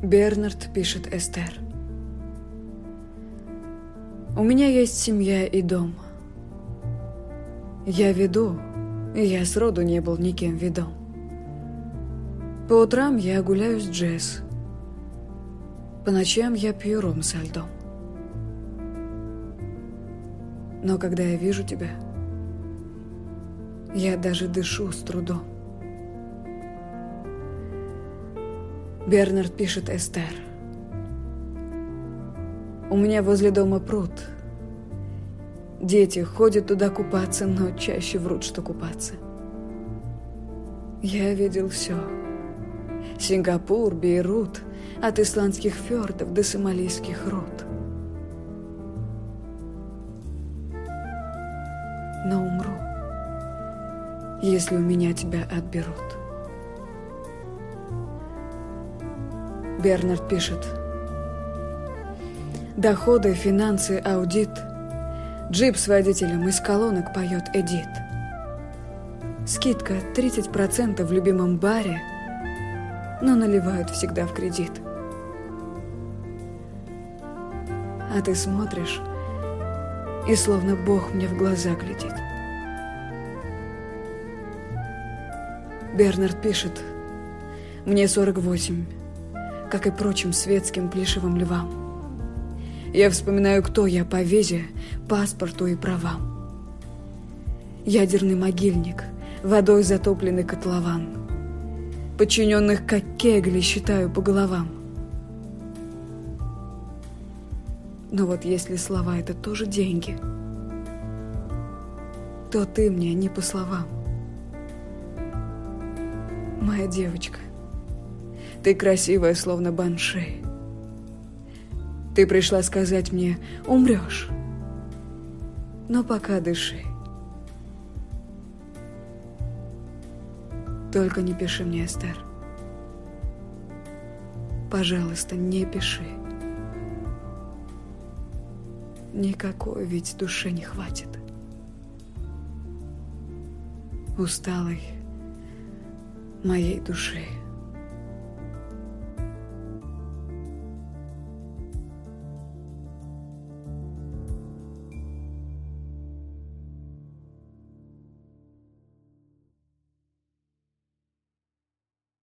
Бернард пишет Эстер. У меня есть семья и дом. Я веду, и я сроду не был никем ведом. По утрам я гуляю с Джесс. По ночам я пью ром со льдом. Но когда я вижу тебя, я даже дышу с трудом. Бернард пишет Эстер. У меня возле дома пруд. Дети ходят туда купаться, но чаще врут, что купаться. Я видел все. Сингапур, Бейрут, от исландских фьордов до сомалийских руд. Но умру, если у меня тебя отберут. Бернард пишет. Доходы, финансы, аудит. Джип с водителем из колонок поет Эдит. Скидка 30% в любимом баре, но наливают всегда в кредит. А ты смотришь, и словно Бог мне в глаза глядит. Бернард пишет. Мне 48, как и прочим светским плешивым львам. Я вспоминаю, кто я по визе, паспорту и правам. Ядерный могильник, водой затопленный котлован. Подчиненных, как кегли, считаю по головам. Но вот если слова — это тоже деньги, то ты мне не по словам. Моя девочка, ты красивая, словно банши. Ты пришла сказать мне: умрешь, но пока дыши. Только не пиши мне, Эстер. Пожалуйста, не пиши. Никакой ведь душе не хватит. Усталой моей души.